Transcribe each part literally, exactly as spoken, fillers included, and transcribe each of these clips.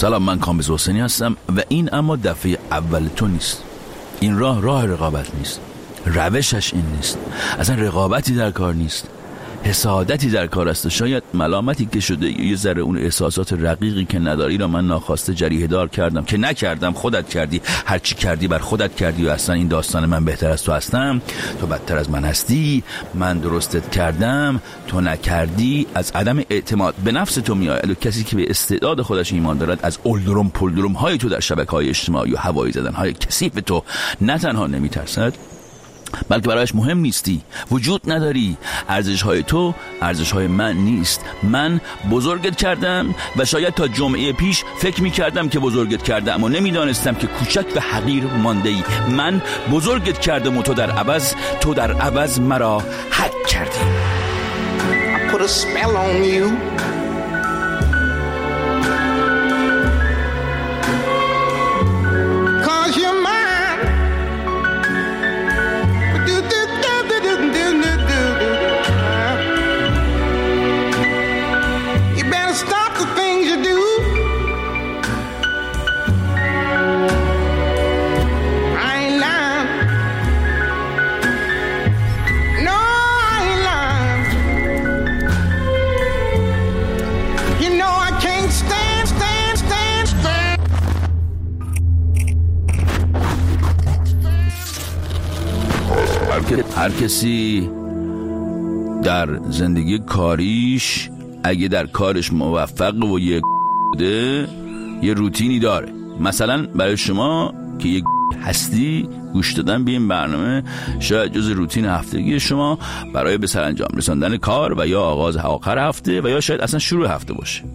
سلام، من کامبیز حسینی هستم و این اما دفعه اول تو نیست. این راه راه رقابت نیست، روشش این نیست، اصلا رقابتی در کار نیست، حسادتی در کار است. شاید ملامتی که شده یه ذره اون احساسات رقیقی که نداری را من ناخواسته جریحه دار کردم که نکردم، خودت کردی، هرچی کردی بر خودت کردی و اصلا این داستان من بهتر از تو هستم، تو بدتر از من هستی، من درستت کردم، تو نکردی. از عدم اعتماد به نفس تو میآید و کسی که به استعداد خودش ایمان دارد از اولدروم پولدروم های تو در شبکه‌های اجتماعی و هوایی زدن های کثیف تو نه تنها نمیترسد بلکه برایش مهم نیستی، وجود نداری. ارزش های تو ارزش های من نیست. من بزرگت کردم و شاید تا جمعه پیش فکر می کردم که بزرگت کردم و نمی دانستم که کوچک و حقیر مانده ای. من بزرگت کردم و تو در عوض تو در عوض مرا حک کردی. I put a spell on you. هر کسی در زندگی کاریش اگه در کارش موفق و یه ده یه روتینی داره. مثلا برای شما که یه هستی، گوش دادن به این برنامه شاید جز روتین هفتگی شما برای به سرانجام رساندن کار و یا آغاز آخر هفته و یا شاید اصلا شروع هفته باشه.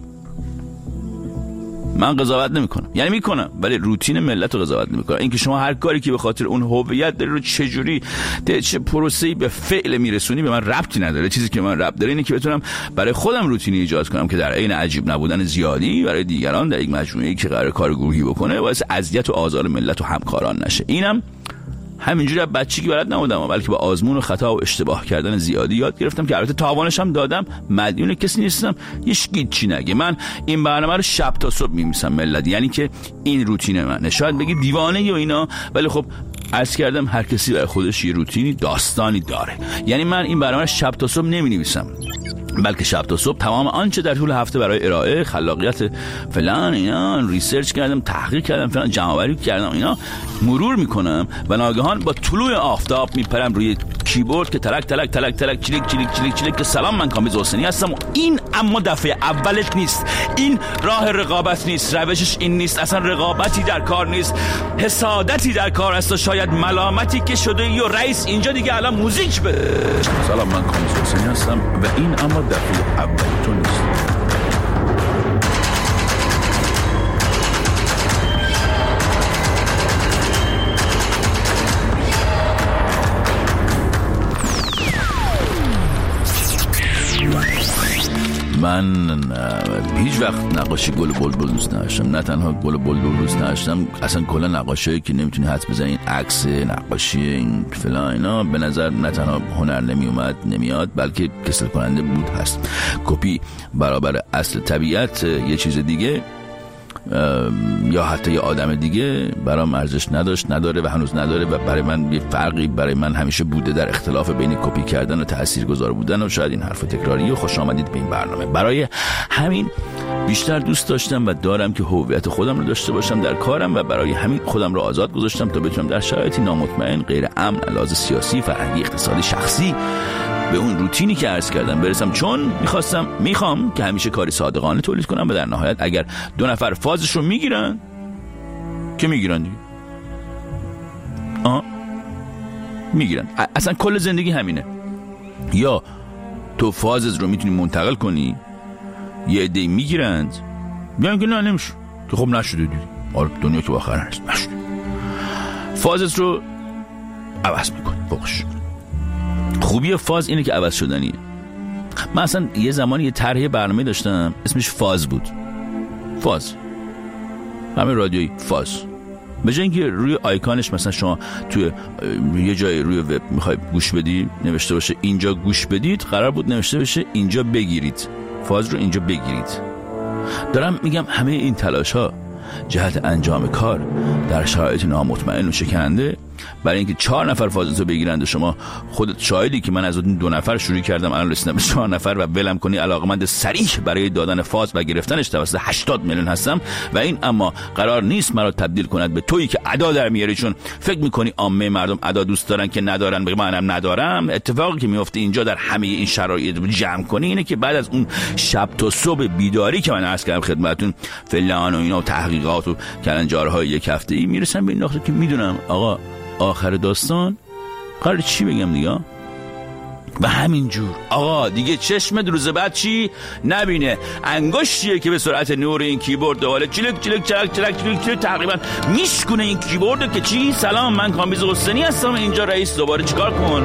من قضاوت نمی کنم، یعنی می کنم ولی روتین ملت رو قضاوت نمی کنم. اینکه شما هر کاری که به خاطر اون هویت داری رو چجوری چه پروسه‌ای به فعل میرسونی به من ربطی نداره. چیزی که من ربط داره اینه که بتونم برای خودم روتینی ایجاد کنم که در عین عجیب نبودن زیادی برای دیگران در یک مجموعه‌ای که قرار کار گروهی بکنه باعث اذیت و آزار ملت و همکاران نشه. اینم همینجوری از بچگی بلد نبودم، بلکه با آزمون و خطا و اشتباه کردن زیادی یاد گرفتم که البته تاوانش هم دادم. مدیون کسی نیستم، هیچ چی نگه. من این برنامه رو شب تا صبح میمیسم ملت، یعنی که این روتین منه. شاید بگی دیوانه و اینا، ولی خب عرض کردم هر کسی برای خودش یه روتینی داستانی داره. یعنی من این برنامه رو شب تا صبح نمی‌نویسم، بلکه شب تا صبح تمام آنچه در طول هفته برای ارائه، خلاقیت فلان اینا ریسرچ کردم، تحقیق کردم، فلان جمع‌آوری کردم، اینا مرور میکنم و ناگهان با طلوع آفتاب میپرم روی کیبورد که تلک تلک تلک تلک چلیک چلیک چلیک چلیک که سلام، من کامبیز حسینی هستم و این اما دفعه اولت نیست. این راه رقابت نیست، روشش این نیست، اصلا رقابتی در کار نیست، حسادتی در کار است و شاید ملامتی که شده یا رئیس اینجا دیگه الان موزیک بده. سلام، من کامبیز حسینی هستم و این اما دفعه اول تو نیست. من هیچ وقت نقاشی گل و بلبل دوست نداشتم. نه تنها گل و بلبل دوست نداشتم، اصلا کلا نقاشی که نمیتونی حدس بزنی این عکس نقاشی این فلان اینا به نظر نه تنها هنر نمی اومد نمیاد، بلکه کسل کننده بود هست. کپی برابر اصل طبیعت یه چیز دیگه یا حتی یه آدم دیگه برام ارزش نداشت، نداره و هنوز نداره و برای من یه فرقی برای من همیشه بوده در اختلاف بین کپی کردن و تاثیرگذار بودن. و شاید این حرف تکراری و خوش آمدید به این برنامه. برای همین بیشتر دوست داشتم و دارم که هویت خودم رو داشته باشم در کارم و برای همین خودم رو آزاد گذاشتم تا بتونم در شرایطی نامطمئن، غیر امن، علاوه سیاسی، فرهنگی، اقتصادی، شخصی به اون روتینی که عرض کردم برسم. چون میخواستم میخوام که همیشه کاری صادقانه تولید کنم و در نهایت اگر دو نفر فازش رو میگیرن که میگیرن دیگه آه میگیرن. اصلا کل زندگی همینه، یا تو فازت رو میتونی منتقل کنی، یه عده‌ای میگیرند، میگن که نه نمیشه، که خب نشده دیگه، آره دنیا که آخر هست، نشده. فازت رو عوض میکنی. باش خوبی فاز اینه که عوض شدنیه. من اصلا یه زمانی یه طرح برنامه داشتم اسمش فاز بود. فاز همه رادیویی فاز. به جای اینکه روی آیکانش مثلا شما توی یه جای روی وب میخوای گوش بدی نوشته باشه اینجا گوش بدید، قرار بود نوشته باشه اینجا بگیرید. فاز رو اینجا بگیرید. دارم میگم همه این تلاش ها جهت انجام کار در شرایط نامطمئن و شکننده برای اینکه چهار نفر فازتو بگیرند و شما خودت شاهدی که من از اون دو نفر شروع کردم الان رسیدم به چهار نفر و ولم کنی علاقمند صریح برای دادن فاز و گرفتنش توسط هشتاد میلیون هستم و این اما قرار نیست مرا تبدیل کند به تویی که ادا در میاری چون فکر میکنی عامه مردم ادا دوست دارن که ندارن بگم منم ندارم. اتفاقی که میفته اینجا در همه این شرایط جمع کنی اینه که بعد از اون شب تا صبح بیداری که من عرض کردم خدمتتون فلان و اینا و تحقیقات و کلنجارهای یک هفته‌ای میرسم به این نقطه که میدونم آقا آخر داستان قرار چی بگم دیگه و همینجور آقا دیگه چشمت روز بعد چی نبینه، انگشتیه که به سرعت نور این کیبورد دوباره چلک چلک چلک چلک چلک چلک تقریبا میشکونه این کیبورد که چی سلام من کامبیز حسینی هستم اینجا رئیس دوباره چیکار کن.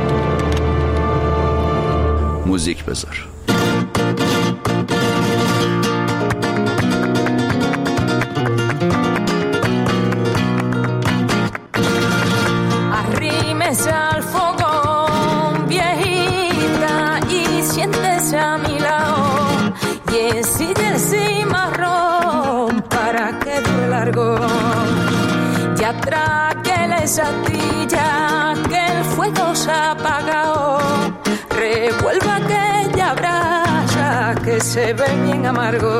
موزیک بذار. Al fogón, viejita, y siéntese a mi lado. Y ensille el cimarrón para que dure largo. Ya tráquele esa trilla, que el fuego se ha apagado. Revuelva aquella brasa que se ve bien amargo.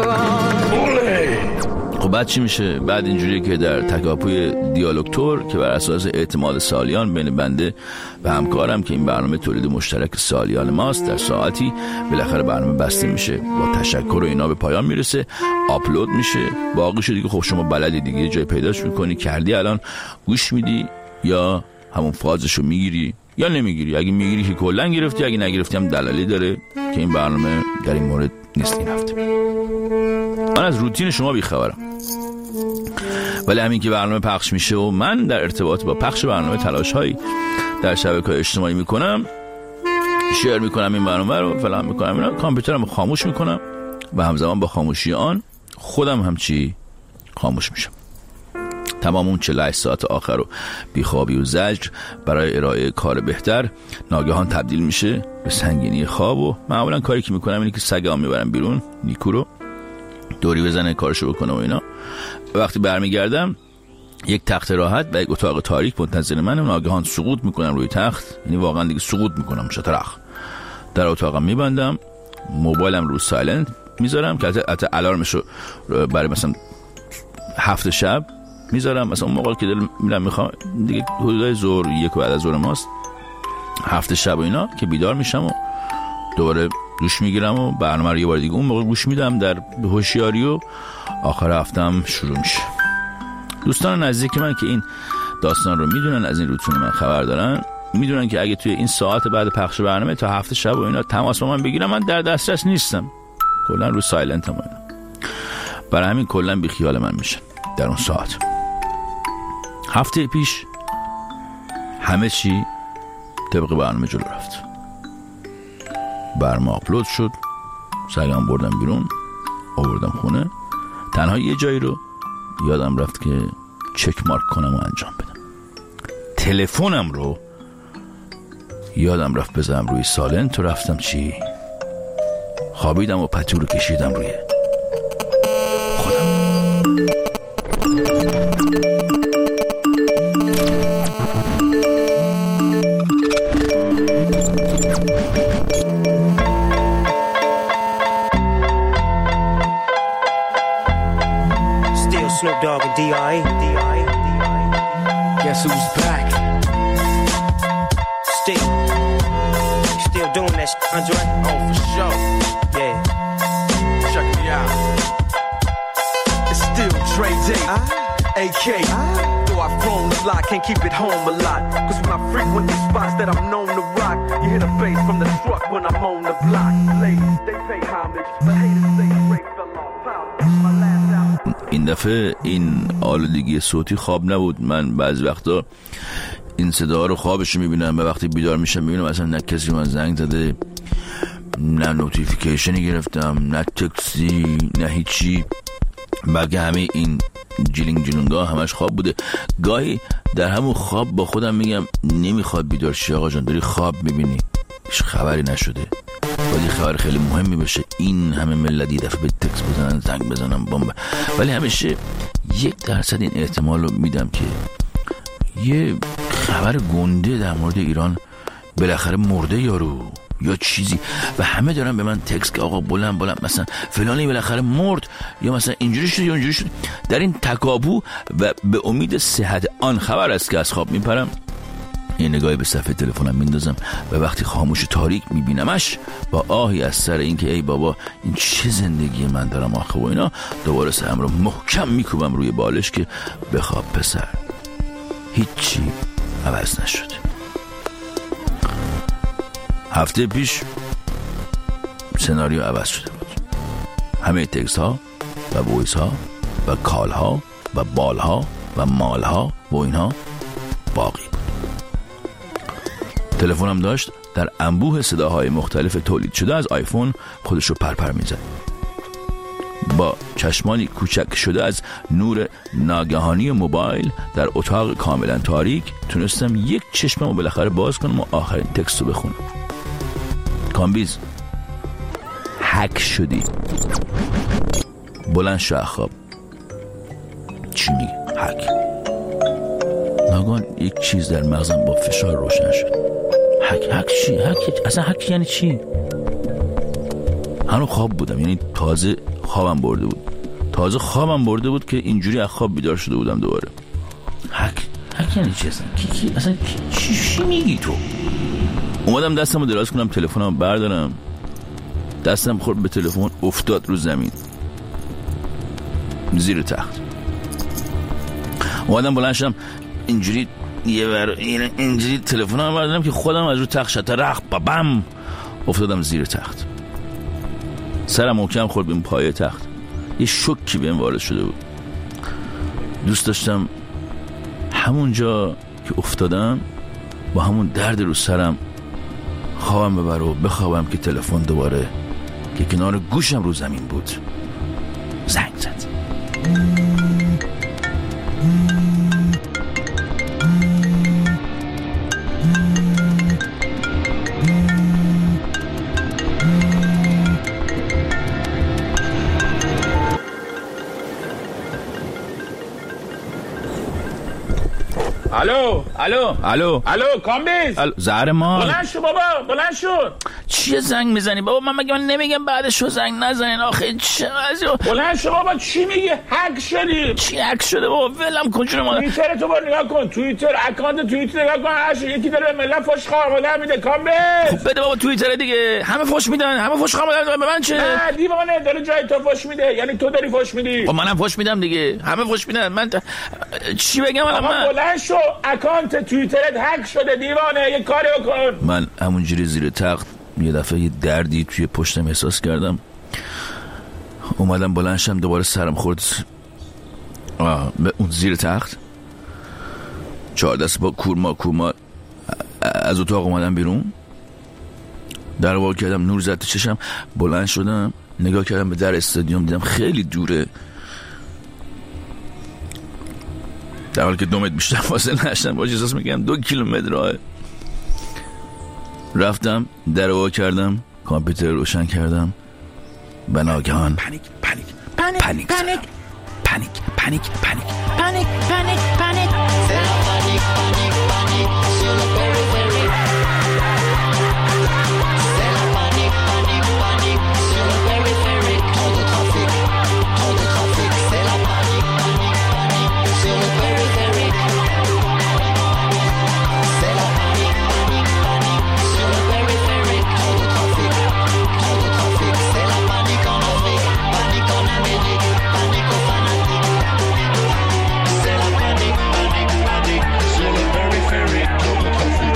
خب بعد چی میشه؟ بعد اینجوریه که در تکاپوی دیالوگتور که بر اساس اعتماد سالیان بین بنده و همکارم که این برنامه تولید مشترک سالیان ماست در ساعتی بالاخره برنامه بسته میشه با تشکر و اینا به پایان میرسه، آپلود میشه. باقیش دیگه خب شما بلدی دیگه جای پیداش میکنی کردی الان گوش میدی یا همون فازشو میگیری یا نمیگیری. اگه میگیری که کلا گرفتی، اگه نگرفتی هم دلالی داره که این برنامه در این مورد نیست این هفته. من از روتین شما بیخبرم ولی همین که برنامه پخش میشه و من در ارتباط با پخش برنامه تلاش هایی در شبکه‌های اجتماعی میکنم، شیر میکنم این برنامه رو فلان میکنم اینا، کامپیوترم خاموش میکنم و همزمان با خاموشی آن خودم همچی خاموش میشم. تمام اون چهل و هشت ساعت آخر رو بیخوابی و زجر برای ارائه کار بهتر ناگهان تبدیل میشه به سنگینی خواب و معمولا کاری که میکنم اینه که سگام میبرم بیرون، نیکو رو دوری بزنه کارشو بکنه و اینا. وقتی برمیگردم یک تخت راحت و یک اتاق تاریک منتظر منه و ناگهان سقوط میکنم روی تخت، یعنی واقعا دیگه سقوط میکنم شطرخ در اتاقم میبندم، موبایلم رو سایلنت میذارم که حتی الارمشو برای مثلا هفت شب میذارم، مثلا اون موقع که دل میرم میخوام دیگه حدودای ظهر یک و بعد از ظهر ماست هفت شب و اینا که بیدار میشم و دوباره دوش میگیرم و برنامه رو یه بار دیگه اون موقع گوش میدم در هوشیاری و آخر هفتم شروع میشه. دوستان نزدیک من که این داستان رو میدونن، از این روتین من خبر دارن، میدونن که اگه توی این ساعت بعد پخش برنامه تا هفت شب و اینا تماس با من بگیرم من در دسترس نیستم، کلا رو سایلنت هم اینا. برای همین کلا بی خیال من میشن در اون ساعت. هفته پیش همه چی طبق برنامه جلو رفت. برنامه آپلود شد، سگم بردم بیرون آوردم خونه. تنها یه جایی رو یادم رفت که چک مارک کنم و انجام بدم. تلفنم رو یادم رفت بذارم روی سالنت و رفتم چی خوابیدم و پتو رو کشیدم روی خودم. Snoop Dogg and D R E. Guess who's back? Still, still doing that shit, Andre? Oh, for sure. Yeah. Check me out. It's still Dre Day, uh, A K. Uh, Though I've grown a lot, can't keep it home a lot. Cause when I frequent these spots that I'm known to rock, you hear the bass from the truck when I'm on the block. Ladies, they pay homage, but haters say Dre fell off. My last album. این دفعه این آلودگی صوتی خواب نبود. من بعضی وقتا این صدا رو خوابش میبینم و وقتی بیدار میشم میبینم اصلا نه کسی من زنگ زده، نه نوتیفیکیشنی گرفتم، نه تکسی، نه هیچی، بلکه همه این جیلینگ جیلونگا همش خواب بوده. گاهی در همون خواب با خودم میگم نمیخواد بیدار شی آقا جان، داری خواب میبینی، هیچ خبری نشده. ولی خبر خیلی مهمی بشه این همه ملت یه دفعه به تکس بزنن، زنگ بزنن، بمب. ولی همیشه یک درصد این احتمال رو میدم که یه خبر گنده در مورد ایران بالاخره مرده یارو یا چیزی و همه دارن به من تکس که آقا بلند بلند مثلا فلانی بالاخره مرد یا مثلا اینجوری شد یا اونجوری شد. در این تکاپو و به امید صحت آن خبر است که از خواب میپرم، یه نگاهی به صفحه تلفنم میندازم و وقتی خاموش تاریک میبینمش با آهی از سر این که ای بابا این چه زندگی من دارم آخه و اینا، دوباره سرم رو محکم میکوبم روی بالش که بخواب پسر، هیچی عوض نشده. هفته پیش سناریو عوض شده بود. همه تکست ها و وایس ها و کال ها و بال ها و مال ها و اینها باقی بود. تلفنم داشت در انبوه صداهای مختلف تولید شده از آیفون خودش رو پرپر میزد. با چشمانی کوچک شده از نور ناگهانی موبایل در اتاق کاملا تاریک تونستم یک چشمم رو بالاخره باز کنم و آخرین تکست رو بخونم. کامبیز هک شدی. بلند شو خواب. چی میگی؟ هک. ناگهان یک چیز در مغزم با فشار روشن شد. هک هک چی؟ هک اصلا هک یعنی چی؟ هنوز خواب بودم، یعنی تازه خوابم برده بود. تازه خوابم برده بود که اینجوری از خواب بیدار شده بودم دوباره. هک هک یعنی چی اصلا؟ کی کی اصلا چی چی میگی تو؟ اومدم دستمو دراز کنم تلفنمو بردارم، دستم خورد به تلفن، افتاد رو زمین زیر تخت. اومدم بلند شدم اینجوری یه بر اینجوری تلفنمو بردارم که خودم از رو تخت شترخ بابم افتادم زیر تخت. سرم محکم خورد به پایه تخت. یه شوکی بهم وارد شده بود. دوست داشتم همونجا که افتادم با همون درد رو سرم خوابم ببره و بخوابم که تلفن دوباره که کنار گوشم رو زمین بود زنگ زد. الو الو الو الو کامبیز، زهر ما بلند شو بابا، بلند شو. چیه زنگ میزنی بابا؟ من مگه من نمیگم بعدشو زنگ نزنین؟ آخه چه وضعیه؟ بلند شو بابا، چی میگی؟ هک شدی. چی هک شده بابا؟ ولم کن جون ما. توییتر تو برو نگاه کن، توییتر اکانت توییتر نگاه کن، هر یکی داره به ملت فوش خارمادر میده. کامبیز خب بده بابا توییتر دیگه، همه فوش میدن، همه فوش خارمادر میدن. به من چه؟ نه دیوانه، داره جای تو فوش میده، یعنی تو داری فوش میدی. خب منم فوش میدم دیگه، همه فوش میدن. من تا... چی بگم الان؟ من بلند شو، اکانت توییترت هک شده دیوانه، یه کاری بکن. من همونجوری زیر تخت یه دفعه یه دردی توی پشتم احساس کردم. اومدم بلند شدم، دوباره سرم خورد آه به اون زیر تخت. چهار دست با کورما کورما از اتاق اومدم بیرون، در وا کردم، نور زد تو چشم، بلند شدم، نگاه کردم به در استادیوم، دیدم خیلی دوره، در حالی که دو متر بیشتر فاصله نشدم باش احساس میکنم دو کیلومتر راهه. رفتم در وا کردم، کامپیوتر روشن کردم، به ناگهان پانیک پانیک پانیک پانیک پانیک پانیک پانیک پانیک Panic, panic, panic. C'est la panique, panique, panique sur le périphérique. C'est la panique, panique, panique sur le périphérique. Trop de trafic, trop de trafic. C'est la panique, panique, panique sur le périphérique. C'est la panique, panique, panique sur le périphérique. Trop de trafic, trop de trafic. C'est la panique en Afrique, panique en Amérique, panique au fanatique. C'est la panique, panique, panique sur le périphérique. Trop de trafic.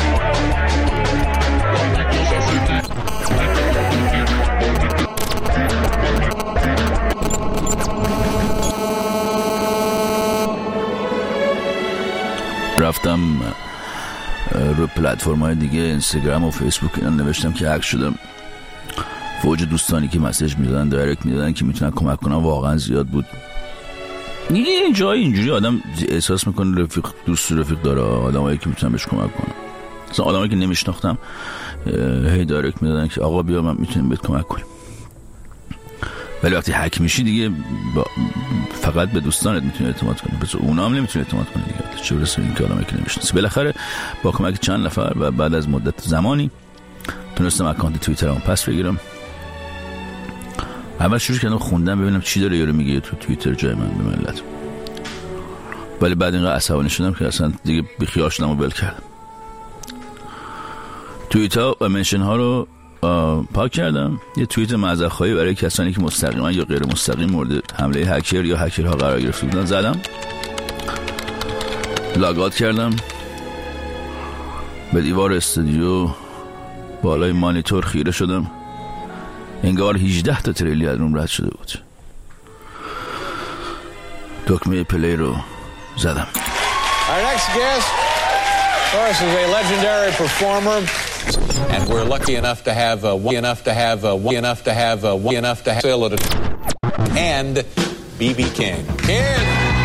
رفتم رو پلتفرم‌های دیگه اینستاگرام و فیسبوک اینا نوشتم که هک شدم. فوج دوستانی که مسیج میدادن، دایرکت میدادن که میتونن کمک کنن واقعا زیاد بود. یه جایی اینجوری آدم احساس میکنه رفیق دوست رفیق داره، آدمایی که میتونن بهش کمک کنن. مثلا آدمایی که نمیشناختم هی دایرکت میدادن که آقا بیا من میتونیم بهت کمک کنیم. ولی وقتی هک میشی دیگه با فقط به دوستانت میتونی اعتماد کنی، بس اونا هم نمیتونی اعتماد کنی دیگه. چه برسه این که آدمی که نمیشناسی. بالاخره با کمک چند نفر و بعد از مدت زمانی تونستم اکانت توییترمو پس بگیرم. اول شروع کردم خوندم ببینم چی داره یارو میگه تو توییتر جای من به ملت، ولی بعد اینقدر عصبانی شدم که اصلا دیگه بیخیال شدم و ول کردم. توییت ها و منشن ها رو پاک کردم. یه توییت معذرت خواهی برای کسانی که مستقیما یا غیر مستقیم مورد حمله هکر یا هکرها قرار گرفته بودن زدم. لاگ اوت کردم. به دیوار استودیو بالای مانیتور خیره شدم. انگار هجده تا تریلی از روم رد شده بود. دکمه پلی رو زدم. Our next guest, of course, is a legendary performer, and we're lucky enough to have uh, enough to have uh, enough to have uh, enough to have and B B King. King.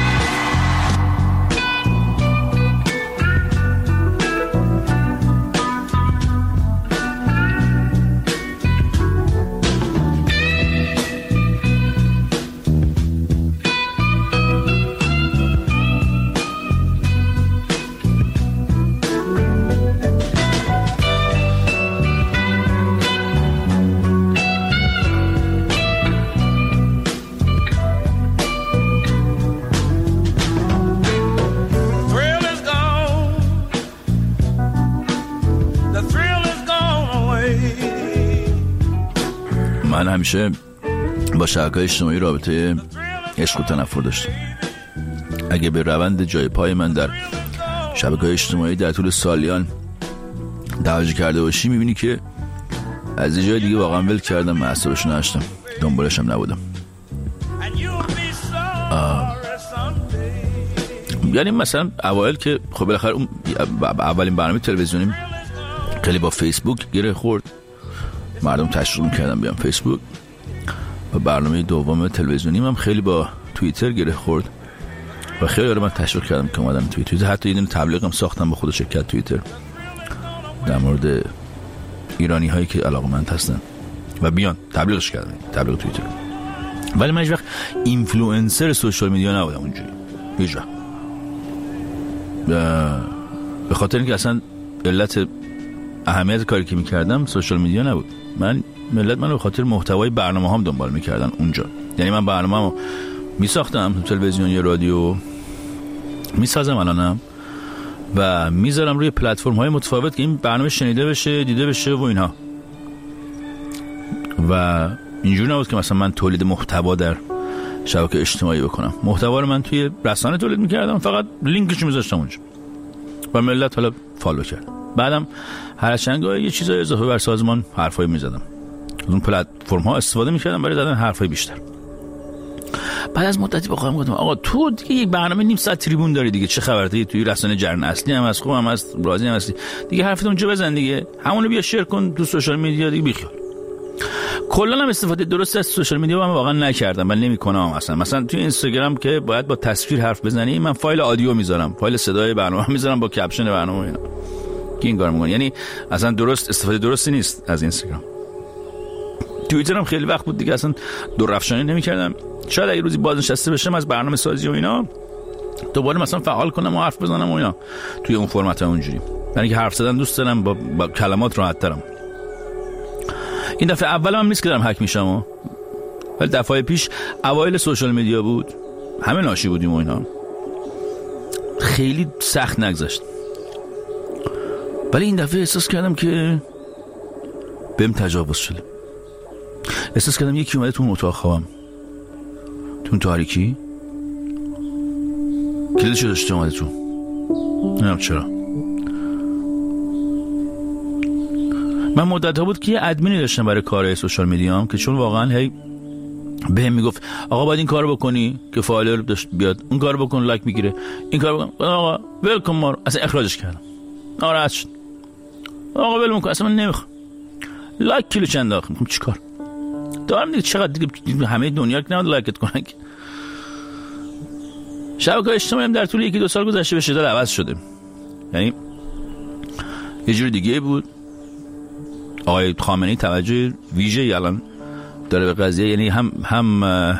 من همیشه با شبکه‌های اجتماعی رابطه عشق و تنفر داشتم. اگه به روند جای پای من در شبکه‌های اجتماعی در طول سالیان توجه کرده باشی میبینی که از یه جای دیگه واقعا ول کردم، معصبش نداشتم، دنبالش هم نبودم. یعنی مثلا اوایل که خب بالاخره اون اولین برنامه تلویزیونی خیلی با فیسبوک گره خورد، مردم تشویق می‌کردن بیام فیسبوک، و برنامه دوم تلویزیونی هم خیلی با توییتر گره خورد و خیلی رو من تشویق کردم که اومدم توییتر. حتی یه دونه تبلیغم ساختم با خود شرکت توییتر در مورد ایرانی هایی که علاقه‌مند هستن و بیان تبلیغش کردم، تبلیغ توییتر. ولی من هیچ وقت اینفلوئنسر سوشال میدیا نبودم اونجوری، هیچ وقت. به خاطر اینکه اصلا علت اهمیت کاری که میکردم سوشال میدیا نبود. من ملت منو به خاطر محتوای برنامه‌هام دنبال میکردن اونجا. یعنی من برنامه‌مو میساختم تو تلویزیون یا رادیو، میسازم الانم و میذارم روی پلتفرم‌های متفاوت که این برنامه شنیده بشه، دیده بشه و اینها. و اینجوری نبود که مثلا من تولید محتوا در شبکه اجتماعی بکنم. محتوا رو من توی رسانه تولید میکردم، فقط لینکش میذاشتم اونجا و ملت حالا فالو کرد. بعدم هر چند گاهی یه چیزای اضافه بر سازمان حرفای میزدم، از اون پلتفرم ها استفاده میکردم برای زدن حرفای بیشتر. بعد از مدتی با خودم گفتم آقا تو دیگه یک برنامه نیم ساعت تریبون داری دیگه، چه خبره؟ دیگه توی رسانه جرن اصلی هم از خوب هم از راضی هم هستی دیگه، حرفتون اونجا بزن دیگه، همونو بیا شیر کن تو سوشال میدیا دیگه، بیخیال. کلا هم استفاده درست از سوشال میدیا من واقعا نکردم، من نمیکنم اصلا. مثلا توی اینستاگرام که باید با تصویر حرف بزنی، من فایل آدیو میذارم، فایل صدای برنامه میذارم با کپشن برنامه اینا. کی این کارو میکنه؟ یعنی اصلا درست استفاده درستی نیست از اینستاگرام. توییتر هم خیلی وقت بود دیگه اصلا درفشانی نمیکردم. شاید اگه روزی بازنشسته بشم از برنامه سازی و اینا دوباره مثلا فعال کنم و حرف بزنم و اینا توی اون فرمت اونجوری. یعنی که حرف زدن دوست دارم، با, با کلمات راحت ترم. این دفعه اولم هم نیست که دارم هک میشم و ولی دفعه پیش اوایل سوشال میدیا بود، همه ناشی بودیم و اینا، خیلی سخت نگذشت. ولی این دفعه احساس کردم که بهم تجاوز شده. احساس کردم یکی اومده تو اون اتاق خوابم، تو اون تاریکی، کلیدشو داشته اومده تو، نمیدونم چرا. من مدت ها بود که یه ادمینی داشتم برای کارهای سوشال میدیام که چون واقعا هی بهم میگفت آقا باید این کارو بکنی که فایل داشت بیاد، اون کارو بکن لایک میگیره، این کارو بکن، آقا ولکن ما، اصلا اخراجش کردم، ناراحت شد. آقا ول میکنم، اصلا من نمیخوام. لایک کیلو چند داخل میخوام چیکار دارم دیگه؟ چقدر دیگه همه دنیا که نمیاد لایکت کنن. شبکه‌های اجتماعی هم در طول یکی دو سال گذشته به شدت عوض شده. یعنی یه جور دیگه بود آقای خامنه‌ای توجه ویژه‌ای الان داره به قضیه، یعنی هم هم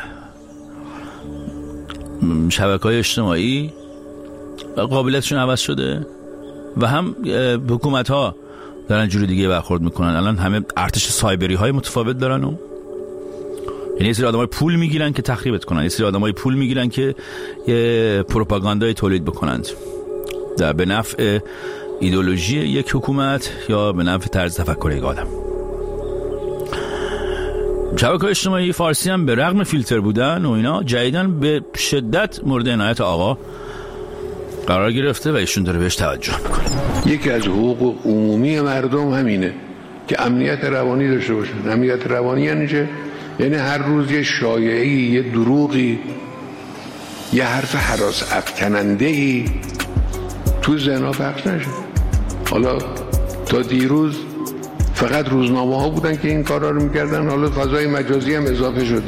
شبکه‌های اجتماعی قابلیتشون عوض شده و هم حکومت‌ها دارن جوری دیگه برخورد میکنن. الان همه ارتش سایبری های متفاوت دارن و یعنی یه سری آدمای پول میگیرن که تخریبت کنن، یه سری آدمای پول میگیرن که یه پروپاگاندای تولید بکنند در به نفع ایدئولوژی یک حکومت یا به نفع طرز تفکر یک آدم. شبکه‌های اجتماعی فارسی هم به رغم فیلتر بودن و اینا جدیدن به شدت مورد عنایت آقا قرار گرفته و ایشون داره بهش توجه میکنه. یکی از حقوق عمومی مردم همینه که امنیت روانی داشته باشن. امنیت روانی یعنی چه؟ یعنی هر روز یه شایعی، یه دروغی، یه حرف هراس افکننده‌ای تو ذهن‌ها پخش نشه. حالا تا دیروز فقط روزنامه ها بودن که این کارا رو میکردن، حالا فضای مجازی هم اضافه شد.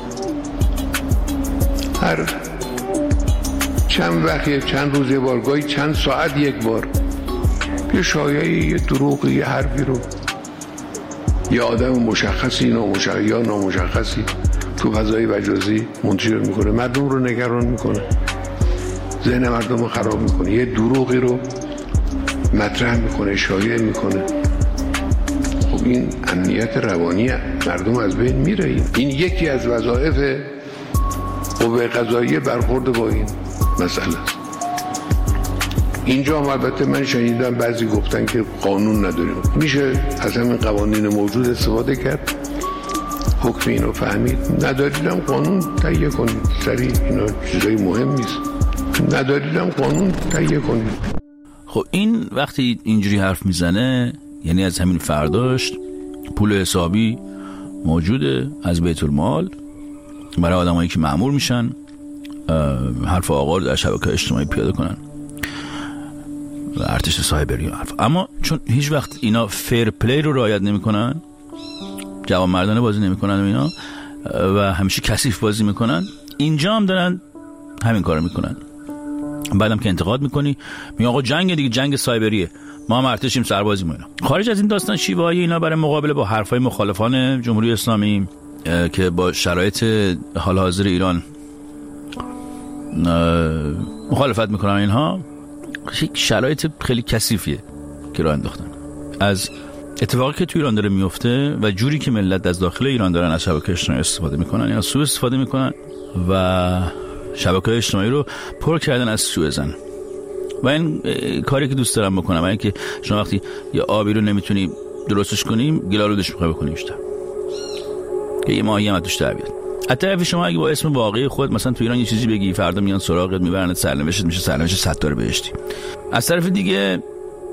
هر چند وقت، چند روز یه بار، گاهی چند ساعت یک بار یه شایعی، یه دروغی، یه حرفی رو یه آدم مشخصی نامشخص یا نامشخصی تو فضای مجازی منتشر میکنه، مردم رو نگران میکنه، ذهن مردم رو خراب میکنه، یه دروغی رو مطرح میکنه، شایع میکنه. خب این امنیت روانی مردم از بین میره. این, این یکی از وظایف قوه قضاییه برخورد با این مسئله است. اینجا هم البته من شنیدم بعضی گفتن که قانون نداریم. میشه از همین قوانین موجود استفاده کرد، حکم اینو فهمید. نداریدم قانون تهیه کنید، سریع، اینا چیزای مهم نیست. نداریدم قانون تهیه کنید. خب این وقتی اینجوری حرف میزنه یعنی از همین فرداش پول حسابی موجوده از بیت المال برای آدمایی که مأمور میشن حرف آقا رو در شبکه اجتماعی پیاده کنن و ارتش سایبری حرف. اما چون هیچ وقت اینا فیر پلی رو رعایت نمیکنن، جوانمردانه بازی نمیکنن و اینا و همیشه کثیف بازی میکنن، اینجا هم دارن همین کارو میکنن. بعدم که انتقاد میکنی میگن آقا جنگ دیگه، جنگ سایبریه، ما هم ارتشیم، سربازیم اینا. خارج از این داستان شیوه‌های اینا برای مقابله با حرفای مخالفان جمهوری اسلامی که با شرایط حال حاضر ایران مخالفت میکنن، اینها یک شرایط خیلی کثیفیه که راه انداختن. از اتفاقی که تو ایران داره میفته و جوری که ملت از داخل ایران دارن از شبکه اجتماعی استفاده میکنن یا سوء استفاده میکنن و شبکه اجتماعی رو پر کردن از سوء زن. و این کاری که دوست دارم بکنم اینه که شما وقتی یه آبی رو نمیتونی درستش کنی، گلالودش میخوای بکنی بیشتر که یه ماهی هم توش در بیاد. از طرف شما اگه با اسم واقعی خود مثلا تو ایران یه چیزی بگی، فردا میان سراغت میبرنت، سرنوشت میشه سرنوشت ستار بهشتی. از طرف دیگه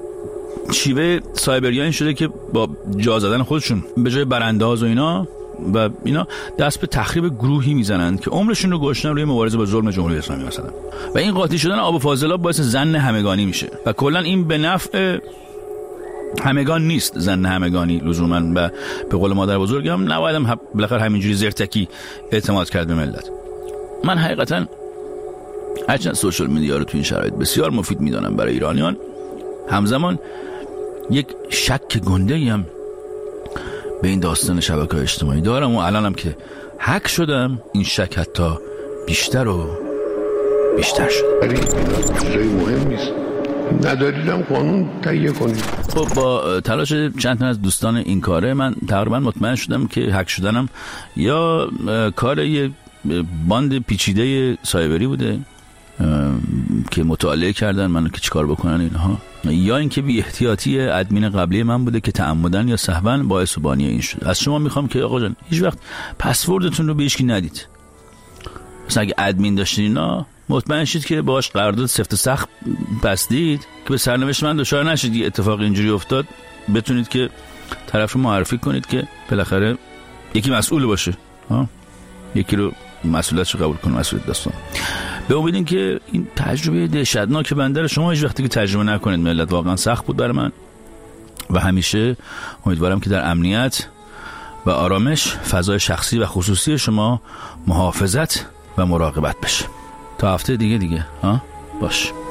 شیوه سایبریان شده که با جا زدن خودشون به جای برانداز و اینا و اینا دست به تخریب گروهی میزنن که عمرشون رو گذاشتن روی مبارزه با ظلم جمهوری اسلامی مثلا. و این قاطی شدن آب و فاضلاب باعث ظن همگانی میشه و کلا این به نفع همگان نیست. ظن همگانی لزوما و به قول مادر بزرگم نباید هم بالاخره همینجوری زرتکی اعتماد کرد به ملت. من حقیقتا هرچند سوشال میدیا رو تو این شرایط بسیار مفید میدونم برای ایرانیان، همزمان یک شک گنده‌ای هم به این داستان شبکه‌های اجتماعی دارم و الانم که هک شدم این شک حتی بیشتر و بیشتر شد. چیزای مهم نیست. نداریدم قانون تهیه کنید. خب با تلاش چند تا از دوستان این کاره من تقریبا مطمئن شدم که هک شدنم یا کار یه باند پیچیده سایبری بوده که مطالعه کردن منو که چیکار بکنن اینها، یا اینکه بی احتیاطی ادمین قبلی من بوده که تعمدن یا سهوا باعث و بانی این شد. از شما میخوام که آقا جان هیچ وقت پسوردتون رو به هیچ کی ندید. مثلا اگه ادمین داشتین اینا مطمئن شید که باهاش قرارداد سفت و سخت بستید که به سرنوشت من دچار نشید. یه اتفاق اینجوری افتاد بتونید که طرف رو معرفی کنید که بالاخره یکی مسئول باشه، ها یکی رو مسئولیتش رو قبول کنه، مسئولیت داستان. به امید که این تجربه دهشتناک بنده رو شما هیچ وقتی که تجربه نکنید. ملت واقعا سخت بود برای من و همیشه امیدوارم که در امنیت و آرامش فضای شخصی و خصوصی شما محافظت و مراقبت بشه. تا هفته دیگه دیگه ها باش.